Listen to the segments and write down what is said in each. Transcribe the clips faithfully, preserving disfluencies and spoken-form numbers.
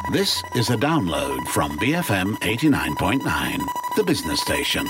This is a download from B F M eighty-nine point nine, the business station.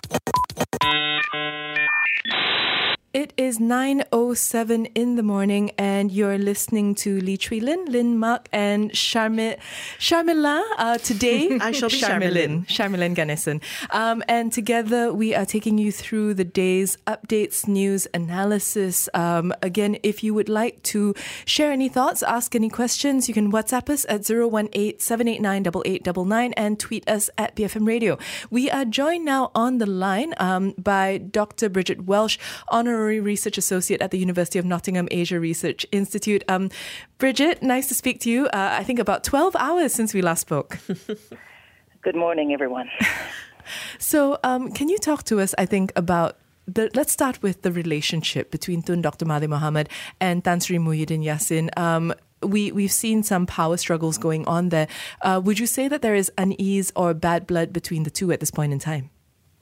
It is nine oh seven in the morning and you're listening to Lee Chui Lin, Lin Mak and Sharmi- Sharmila uh, today. I shall be Sharmilin. Sharmilin Ganesan. Um, and together we are taking you through the day's updates, news, analysis. Um, again, if you would like to share any thoughts, ask any questions, you can WhatsApp us at zero one eight, seven eight nine, eight eight nine nine and tweet us at B F M Radio. We are joined now on the line um, by Doctor Bridget Welsh, Honorary Research Associate at the University of Nottingham Asia Research Institute. Um, Bridget, nice to speak to you. Uh, I think about twelve hours since we last spoke. Good morning, everyone. So um, can you talk to us, I think, about the, let's start with the relationship between Tun Doctor Mahathir Mohamad and Tan Sri Muhyiddin Yassin. Um, we, we've seen some power struggles going on there. Uh, would you say that there is unease or bad blood between the two at this point in time?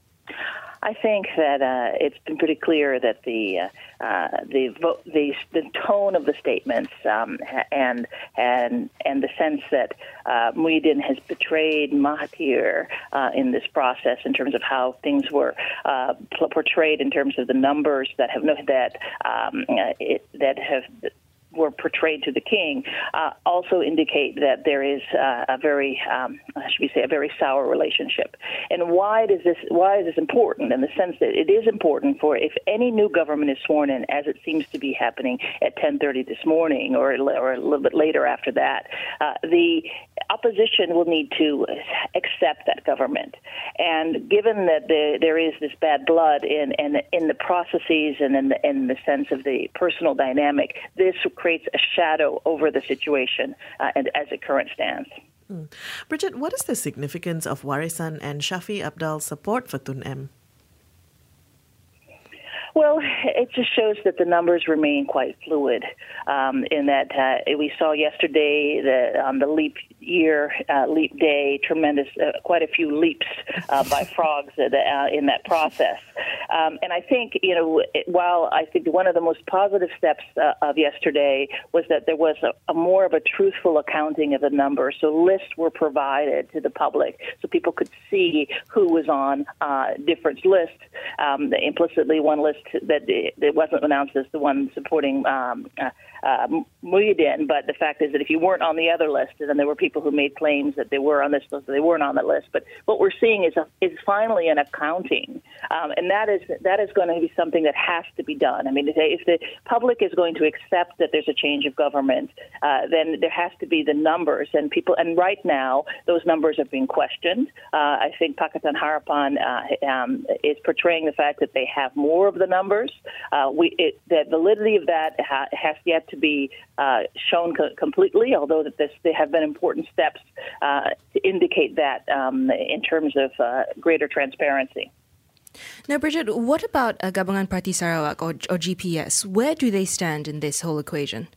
I think that uh, it's been pretty clear that the uh, uh, the, vo- the the tone of the statements um, and and and the sense that uh, Muhyiddin has betrayed Mahathir uh, in this process in terms of how things were uh, portrayed in terms of the numbers that have that um, it, that have. were portrayed to the king, uh, also indicate that there is uh, a very, um, should we say, a very sour relationship. And why does this? Why is this important? In the sense that it is important for if any new government is sworn in, as it seems to be happening at ten thirty this morning, or or a little bit later after that, uh, the opposition will need to accept that government. And given that the, there is this bad blood in in, in the processes and in the, in the sense of the personal dynamic, this creates a shadow over the situation uh, and as it currently stands. Hmm. Bridget, what is the significance of Warisan and Shafi Abdal's support for Tun M? Well, it just shows that the numbers remain quite fluid. Um, in that uh, we saw yesterday that on the leap year, uh, leap day, tremendous, uh, quite a few leaps uh, by frogs uh, in that process. Um, and I think, you know, it, while I think one of the most positive steps uh, of yesterday was that there was a, a more of a truthful accounting of the numbers. So lists were provided to the public so people could see who was on uh, different lists. Um, implicitly, one list that it wasn't announced as the one supporting um, uh, uh, Muhyiddin, but the fact is that if you weren't on the other list, then there were people who made claims that they were on this list, they weren't on the list. But what we're seeing is a, is finally an accounting, um, and that is that is going to be something that has to be done. I mean, if the public is going to accept that there's a change of government, uh, then there has to be the numbers, and people. And right now, those numbers are being questioned. Uh, I think Pakatan Harapan uh, um, is portraying the fact that they have more of the numbers. Uh, we it, the validity of that ha- has yet to be uh, shown co- completely, although that this, there have been important steps uh, to indicate that um, in terms of uh, greater transparency. Now, Bridget, what about uh, Gabungan Parti Sarawak or, or G P S? Where do they stand in this whole equation?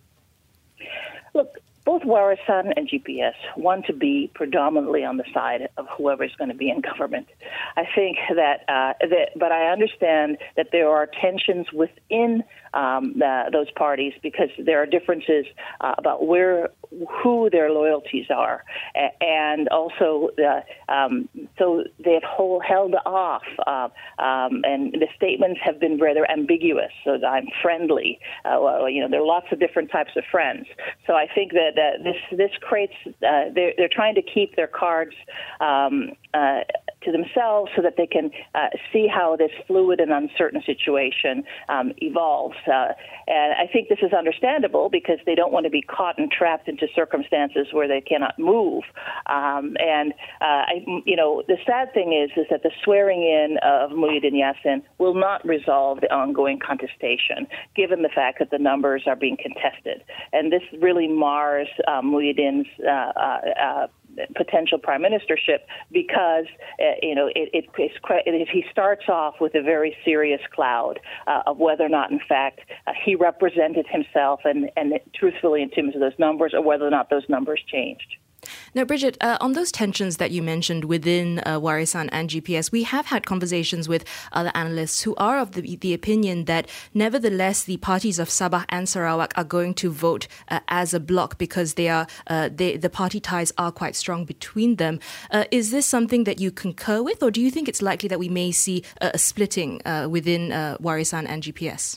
Look, both Warisan and G P S want to be predominantly on the side of whoever is going to be in government. I think that, uh, that but I understand that there are tensions within um, the, those parties because there are differences uh, about where who their loyalties are, and also uh, um, so they've whole held off, uh, um, and the statements have been rather ambiguous. So that I'm friendly, uh, well, you know, there are lots of different types of friends. So I think that uh, this this creates uh, they're they're trying to keep their cards um, uh, to themselves so that they can uh, see how this fluid and uncertain situation um, evolves. Uh, and I think this is understandable because they don't want to be caught and trapped into circumstances where they cannot move. Um, and, uh, I, you know, the sad thing is, is that the swearing in of Muhyiddin Yassin will not resolve the ongoing contestation, given the fact that the numbers are being contested. And this really mars uh, Muhyiddin's uh, uh, uh, potential prime ministership because, uh, you know, it, it, it's, it, he starts off with a very serious cloud uh, of whether or not, in fact, uh, he represented himself and, and truthfully in terms of those numbers or whether or not those numbers changed. Now, Bridget, uh, on those tensions that you mentioned within uh, Warisan and G P S, we have had conversations with other analysts who are of the, the opinion that nevertheless the parties of Sabah and Sarawak are going to vote uh, as a bloc because they are uh, they, the party ties are quite strong between them. Uh, is this something that you concur with, or do you think it's likely that we may see a, a splitting uh, within uh, Warisan and G P S?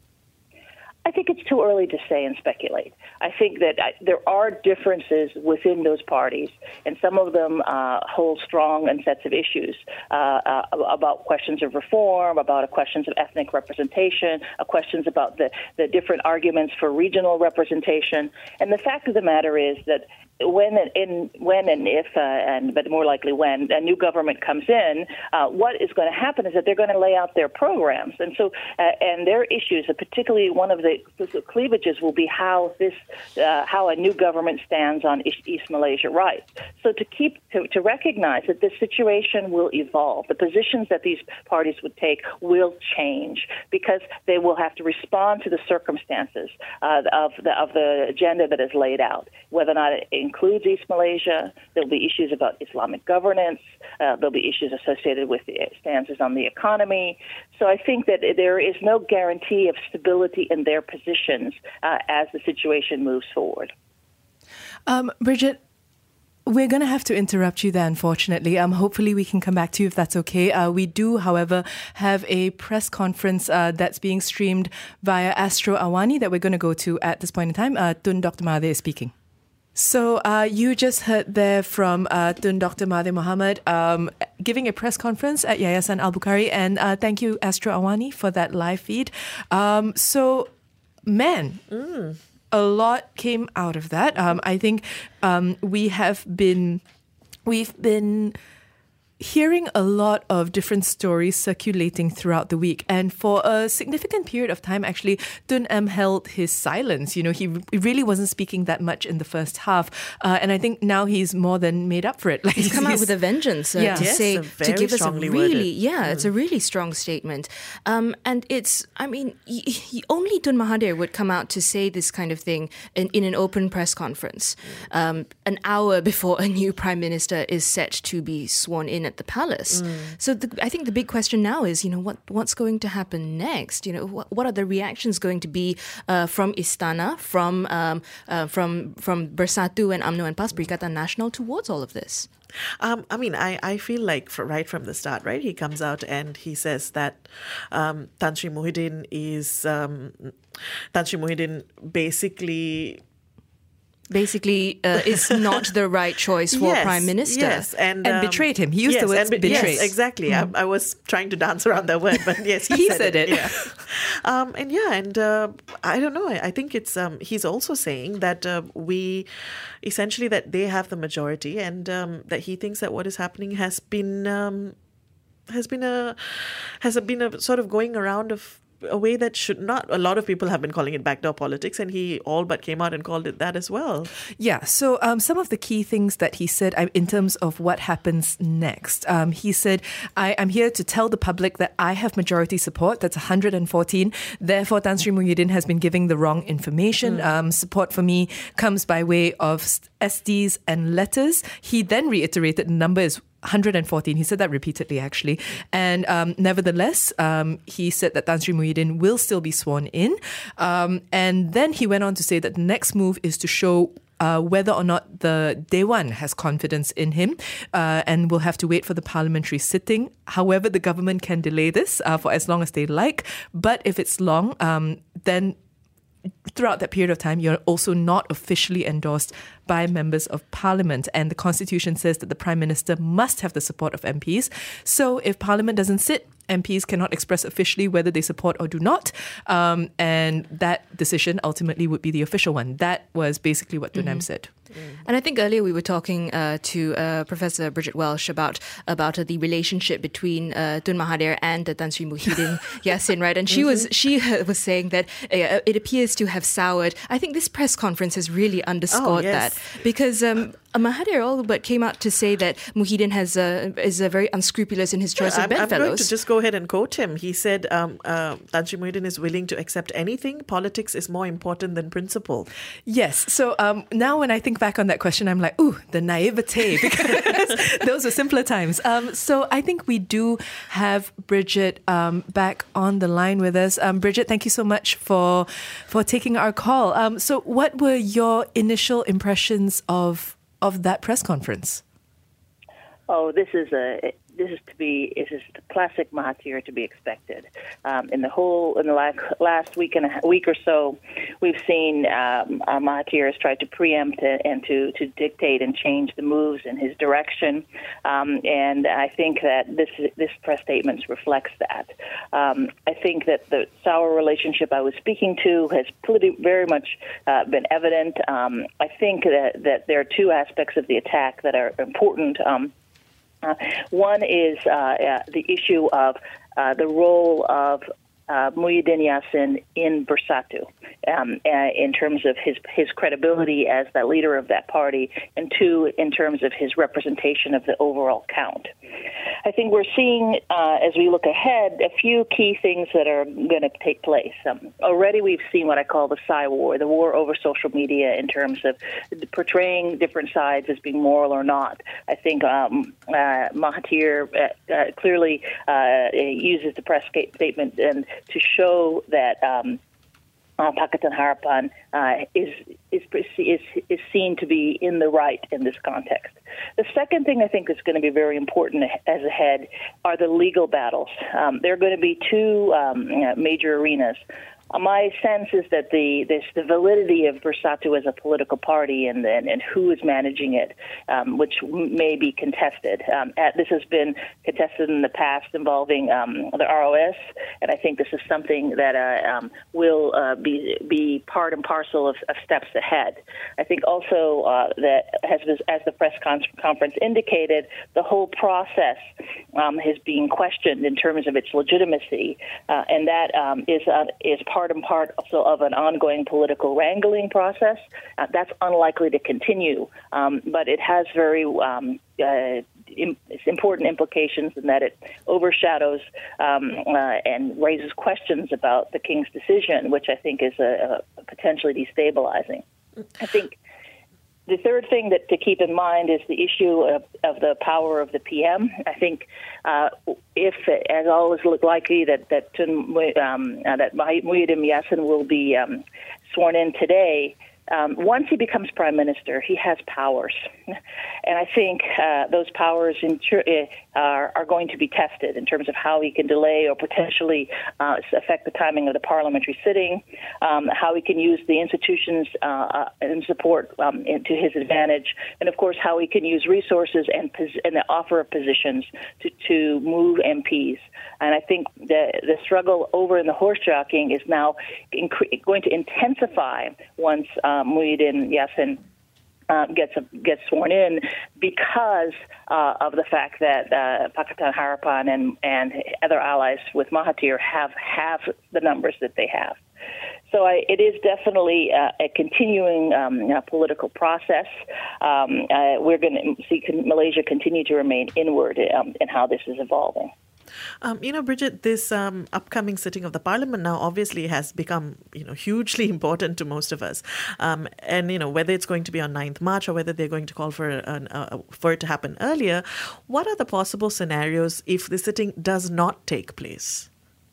I think it's too early to say and speculate. I think that I, there are differences within those parties, and some of them uh, hold strong and sets of issues uh, uh, about questions of reform, about questions of ethnic representation, uh, questions about the, the different arguments for regional representation. And the fact of the matter is that when and in, when and if, uh, and but more likely when a new government comes in, uh, what is going to happen is that they're going to lay out their programs, and so uh, and their issues, particularly one of the cleavages, will be how this, uh, how a new government stands on East, East Malaysia rights. So to keep to, to recognize that this situation will evolve, the positions that these parties would take will change because they will have to respond to the circumstances uh, of the of the agenda that is laid out, whether or not it includes East Malaysia. There'll be issues about Islamic governance. Uh, there'll be issues associated with the stances on the economy. So I think that there is no guarantee of stability in their positions uh, as the situation moves forward. Um, Bridget, we're going to have to interrupt you there, unfortunately. Um, hopefully we can come back to you if that's okay. Uh, we do, however, have a press conference uh, that's being streamed via Astro Awani that we're going to go to at this point in time. Uh, Tun Doctor Mahathir is speaking. So uh, you just heard there from uh, Tun Doctor Mahathir Mohamad um, giving a press conference at Yayasan Al-Bukhari, and uh, thank you, Astro Awani, for that live feed. Um, so, man, mm. a lot came out of that. Um, I think um, we have been, we've been hearing a lot of different stories circulating throughout the week. And for a significant period of time, actually, Tun M held his silence. You know, he, he really wasn't speaking that much in the first half. Uh, and I think now he's more than made up for it. Like he's come he's, out with a vengeance uh, yeah. to yes, say, to give us a really, worded. yeah, mm. it's a really strong statement. Um, and it's, I mean, he, he, only Tun Mahathir would come out to say this kind of thing in, in an open press conference, um, an hour before a new prime minister is set to be sworn in at the palace. Mm. So the, I think the big question now is, you know, what what's going to happen next? You know, what, what are the reactions going to be uh, from Istana, from um, uh, from from Bersatu and UMNO and PAS Perikatan Nasional towards all of this? Um, I mean, I, I feel like for, right from the start, right, he comes out and he says that um, Tan Sri Muhyiddin is um, Tan Sri Muhyiddin basically. Basically, uh, is not the right choice for yes, Prime Minister. Yes, and, and um, betrayed him. He used yes, the word be- betrayed. Yes, exactly. Mm. I, I was trying to dance around that word, but yes, he, he said, said it. it. Yeah. um, and yeah, and uh, I don't know. I, I think it's um, he's also saying that uh, we essentially that they have the majority, and um, that he thinks that what is happening has been um, has been a has been a sort of going around of. A way that should not. A lot of people have been calling it backdoor politics, and he all but came out and called it that as well. Yeah, so um, some of the key things that he said uh, in terms of what happens next. Um, he said, I am here to tell the public that I have majority support. That's one hundred fourteen. Therefore, Tan Sri Muhyiddin has been giving the wrong information. Mm. Um, support for me comes by way of S Ds and letters. He then reiterated the number is one hundred fourteen. He said that repeatedly, actually. And um, nevertheless, um, he said that Tan Sri Muhyiddin will still be sworn in. Um, and then he went on to say that the next move is to show Uh, whether or not the Dewan has confidence in him, uh, and we'll have to wait for the parliamentary sitting. However, the government can delay this uh, for as long as they like. But if it's long, um, then throughout that period of time, you're also not officially endorsed by members of parliament. And the constitution says that the prime minister must have the support of M Ps. So if parliament doesn't sit, M Ps cannot express officially whether they support or do not. Um, and that decision ultimately would be the official one. That was basically what Tun M mm-hmm. said. Mm. And I think earlier we were talking uh, to uh, Professor Bridget Welsh about about uh, the relationship between uh, Tun Mahathir and uh, Tan Sri Muhyiddin Yassin, right? And she mm-hmm. was she was saying that uh, it appears to have soured. I think this press conference has really underscored oh, yes. that because. Um, Mahathir all but came out to say that Muhyiddin has a, is a very unscrupulous in his choice Yeah, of I'm, I'm bedfellows. going to just go ahead and quote him. He said, um, uh, Tan Sri Muhyiddin is willing to accept anything. Politics is more important than principle. Yes. So um, now when I think back on that question, I'm like, ooh, the naivete, because those were simpler times. Um, so I think we do have Bridget um, back on the line with us. Um, Bridget, thank you so much for for taking our call. Um, so what were your initial impressions of of that press conference? Oh, this is a this is to be this is the classic Mahathir to be expected. Um, in the whole in the last, last week and a week or so, we've seen um, uh, Mahathir has tried to preempt and to to dictate and change the moves in his direction, um, and I think that this this press statement reflects that. Um, I think that the sour relationship I was speaking to has pretty, very much uh, been evident. Um, I think that that there are two aspects of the attack that are important. Um, Uh, one is uh, uh, the issue of uh, the role of uh, Muhyiddin Yassin in Bersatu, um, uh, in terms of his his credibility as the leader of that party, and two, in terms of his representation of the overall count. I think we're seeing, uh, as we look ahead, a few key things that are going to take place. Um, already we've seen what I call the Psy war, the war over social media in terms of portraying different sides as being moral or not. I think um, uh, Mahathir uh, uh, clearly uh, uses the press statement and to show that um, uh, Pakatan Harapan uh, is, is is is seen to be in the right in this context. The second thing I think is going to be very important as ahead are the legal battles. Um, there are going to be two um, major arenas. Uh, my sense is that the this, the validity of Bersatu as a political party and and, and who is managing it, um, which may be contested. Um, at, this has been contested in the past involving um, the R O S, and I think this is something that uh, um, will uh, be be part and parcel of, of steps ahead. I think also uh, that as as the press con- conference indicated, the whole process um, is being questioned in terms of its legitimacy, uh, and that um, is uh, is part part and part also of an ongoing political wrangling process. Uh, that's unlikely to continue, um, but it has very um, uh, im- important implications in that it overshadows um, uh, and raises questions about the king's decision, which I think is a, a potentially destabilizing. I think the third thing that to keep in mind is the issue of, of the power of the P M. I think uh, if, as always, look likely that that um, uh, that Muhyiddin Yassin will be um, sworn in today. Um, once he becomes prime minister, he has powers, and I think uh, those powers in, are, are going to be tested in terms of how he can delay or potentially uh, affect the timing of the parliamentary sitting, um, how he can use the institutions uh, and support um, to his advantage, and of course how he can use resources and, pos- and the offer of positions to, to move M Ps. And I think the the struggle over in the horse jockeying is now inc- going to intensify once uh, Muhyiddin Yassin uh, gets a, gets sworn in, because uh, of the fact that uh, Pakatan Harapan and, and other allies with Mahathir have have the numbers that they have. So I, it is definitely uh, a continuing um, uh, political process. Um, uh, we're going to see Malaysia continue to remain inward um, in how this is evolving. Um, you know, Bridget, this um, upcoming sitting of the Parliament now obviously has become, you know, hugely important to most of us. Um, and, you know, whether it's going to be on ninth March or whether they're going to call for an, uh, for it to happen earlier, what are the possible scenarios if the sitting does not take place?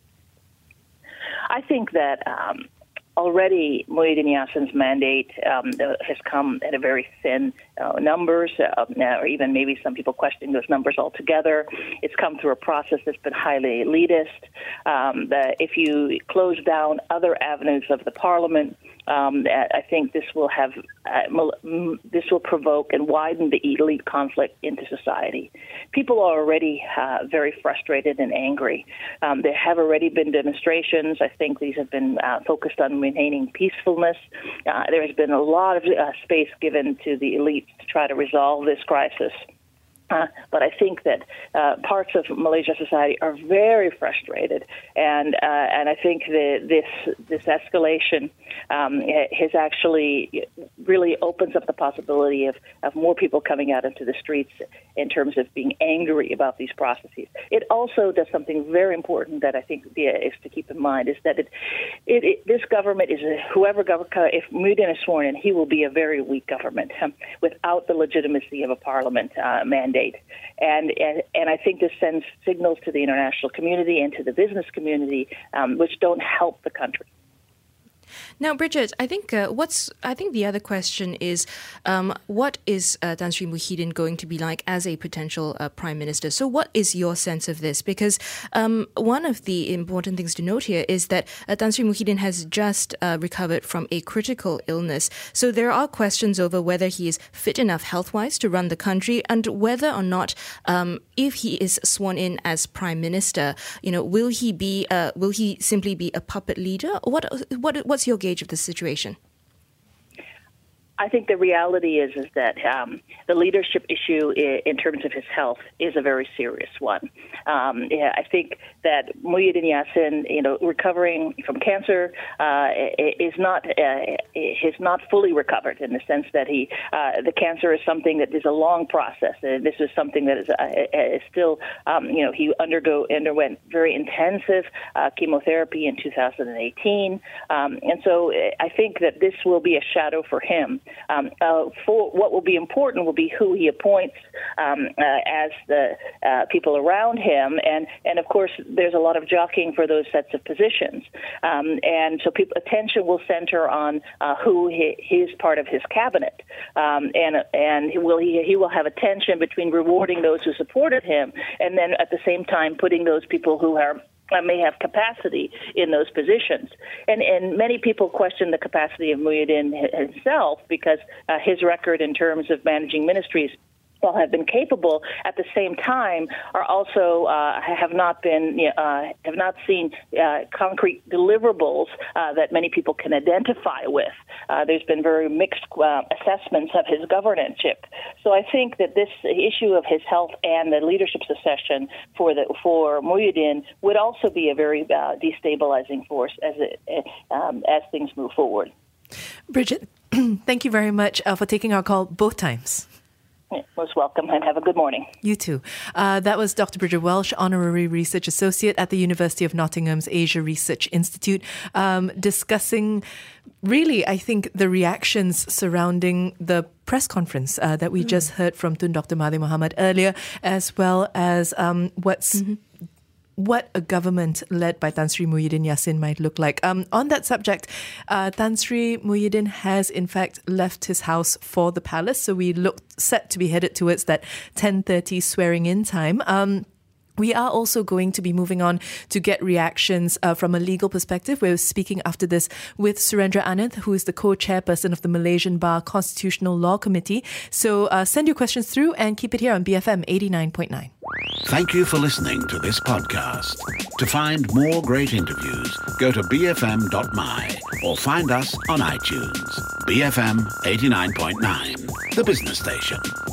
I think that um, already Muhyiddin Yassin's mandate um, has come at a very thin uh, numbers, uh, or even maybe some people questioning those numbers altogether. It's come through a process that's been highly elitist. Um, that if you close down other avenues of the parliament, um, I think this will have uh, this will provoke and widen the elite conflict into society. People are already uh, very frustrated and angry. Um, there have already been demonstrations. I think these have been uh, focused on maintaining peacefulness. Uh, there has been a lot of uh, space given to the elites to try to resolve this crisis. Uh, but I think that uh, parts of Malaysia society are very frustrated, and uh, and I think that this this escalation um, has actually really opens up the possibility of, of more people coming out into the streets in terms of being angry about these processes. It also does something very important that I think is to keep in mind, is that it, it, it this government is a, whoever government, if Muhyiddin is sworn in, he will be a very weak government um, without the legitimacy of a parliament uh, mandate. And, and and I think this sends signals to the international community and to the business community, um, which don't help the country. Now, Bridget, I think uh, what's I think the other question is, um, what is uh, Tan Sri Muhyiddin going to be like as a potential uh, prime minister? So, what is your sense of this? Because um, one of the important things to note here is that uh, Tan Sri Muhyiddin has just uh, recovered from a critical illness. So, there are questions over whether he is fit enough health-wise to run the country, and whether or not, um, if he is sworn in as prime minister, you know, will he be uh, will he simply be a puppet leader? What what what's your gauge of the situation? I think the reality is is that um, the leadership issue in, in terms of his health is a very serious one. Um, yeah, I think that Muhyiddin Yassin, you know, recovering from cancer uh, is not uh, is not fully recovered, in the sense that he uh, the cancer is something that is a long process. Uh, this is something that is, uh, is still um, you know he undergo underwent very intensive uh, chemotherapy in two thousand eighteen, um, and so I think that this will be a shadow for him. Um, uh, for what will be important will be who he appoints um, uh, as the uh, people around him, and and of course there's a lot of jockeying for those sets of positions, um, and so people, attention will center on uh, who he, he's part of his cabinet, um, and and he will he he will have a tension between rewarding those who supported him, and then at the same time putting those people who are Uh, may have capacity in those positions. And and many people question the capacity of Muhyiddin himself, because uh, his record in terms of managing ministries, while have been capable, at the same time are also uh, have not been uh, have not seen uh, concrete deliverables uh, that many people can identify with. Uh, there's been very mixed uh, assessments of his governance-ship. So I think that this issue of his health and the leadership succession for the for Muhyiddin would also be a very uh, destabilizing force as it um, as things move forward. Bridget, thank you very much uh, for taking our call both times. Most welcome, and have a good morning. You too. Uh, that was Doctor Bridget Welsh, Honorary Research Associate at the University of Nottingham's Asia Research Institute, um, discussing really, I think, the reactions surrounding the press conference uh, that we mm. just heard from Tun Doctor Mahathir Mohamad earlier, as well as um, what's... Mm-hmm. what a government led by Tan Sri Muhyiddin Yassin might look like. Um, on that subject, uh, Tan Sri Muhyiddin has in fact left his house for the palace, so we look set to be headed towards that ten thirty swearing in time. Um, We are also going to be moving on to get reactions uh, from a legal perspective. We're speaking after this with Surendra Anand, who is the co-chairperson of the Malaysian Bar Constitutional Law Committee. So uh, send your questions through and keep it here on B F M eighty-nine point nine. Thank you for listening to this podcast. To find more great interviews, go to b f m dot m y or find us on iTunes. B F M eighty-nine point nine, the business station.